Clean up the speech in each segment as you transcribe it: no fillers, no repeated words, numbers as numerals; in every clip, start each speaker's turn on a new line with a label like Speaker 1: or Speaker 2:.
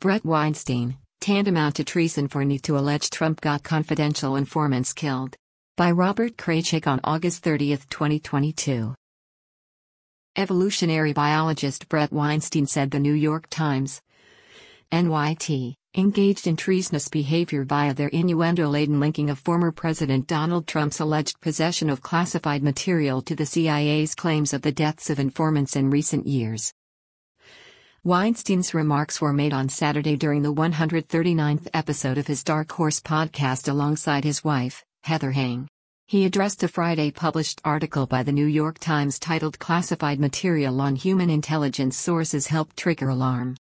Speaker 1: Bret Weinstein, tantamount to treason for need to allege Trump got confidential informants killed. By Robert Kraychik on August 30, 2022. Evolutionary biologist Bret Weinstein said The New York Times, NYT, engaged in treasonous behavior via their innuendo-laden linking of former President Donald Trump's alleged possession of classified material to the CIA's claims of the deaths of informants in recent years. Weinstein's remarks were made on Saturday during the 139th episode of his Dark Horse podcast alongside his wife, Heather Heng. He addressed a Friday published article by The New York Times titled Classified Material on Human Intelligence Sources Helped Trigger Alarm.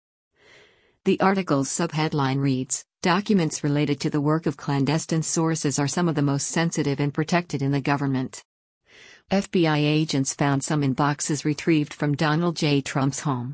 Speaker 1: The article's subheadline reads, "Documents related to the work of clandestine sources are some of the most sensitive and protected in the government." FBI agents found some in boxes retrieved from Donald J. Trump's home.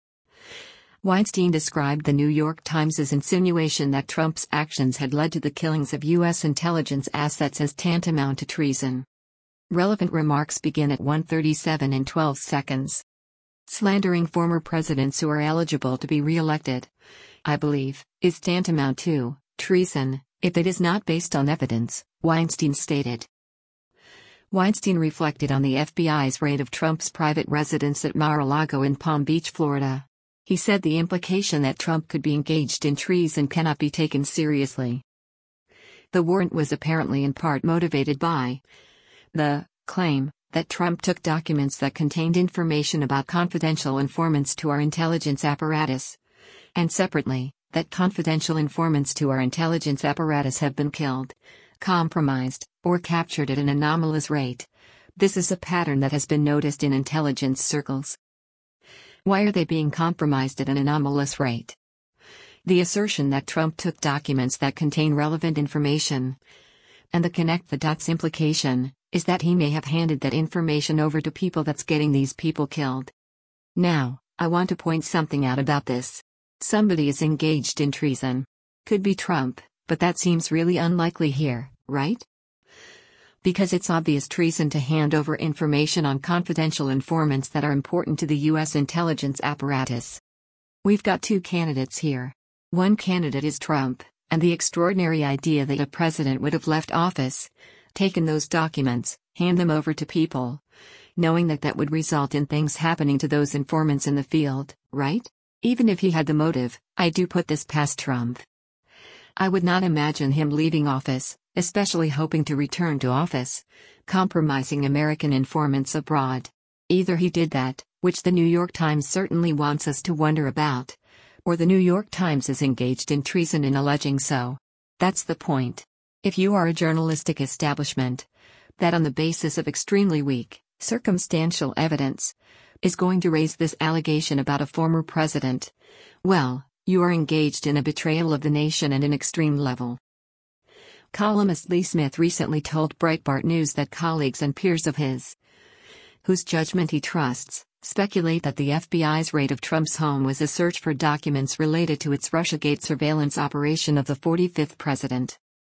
Speaker 1: Weinstein described The New York Times' insinuation that Trump's actions had led to the killings of U.S. intelligence assets as tantamount to treason. Relevant remarks begin at 1:37 and 12 seconds. Slandering former presidents who are eligible to be re-elected, I believe, is tantamount to treason, if it is not based on evidence, Weinstein stated. Weinstein reflected on the FBI's raid of Trump's private residence at Mar-a-Lago in Palm Beach, Florida. He said the implication that Trump could be engaged in treason cannot be taken seriously. The warrant was apparently in part motivated by the claim that Trump took documents that contained information about confidential informants to our intelligence apparatus, and separately, that confidential informants to our intelligence apparatus have been killed, compromised, or captured at an anomalous rate. This is a pattern that has been noticed in intelligence circles. Why are they being compromised at an anomalous rate? The assertion that Trump took documents that contain relevant information, and the connect the dots implication, is that he may have handed that information over to people that's getting these people killed. Now, I want to point something out about this. Somebody is engaged in treason. Could be Trump, but that seems really unlikely here, right? Because it's obvious treason to hand over information on confidential informants that are important to the U.S. intelligence apparatus. We've got two candidates here. One candidate is Trump, and the extraordinary idea that a president would have left office, taken those documents, hand them over to people, knowing that that would result in things happening to those informants in the field, right? Even if he had the motive, I do put this past Trump. I would not imagine him leaving office, especially hoping to return to office, compromising American informants abroad. Either he did that, which The New York Times certainly wants us to wonder about, or The New York Times is engaged in treason in alleging so. That's the point. If you are a journalistic establishment that on the basis of extremely weak, circumstantial evidence, is going to raise this allegation about a former president, well, you are engaged in a betrayal of the nation at an extreme level. Columnist Lee Smith recently told Breitbart News that colleagues and peers of his, whose judgment he trusts, speculate that the FBI's raid of Trump's home was a search for documents related to its Russiagate surveillance operation of the 45th president.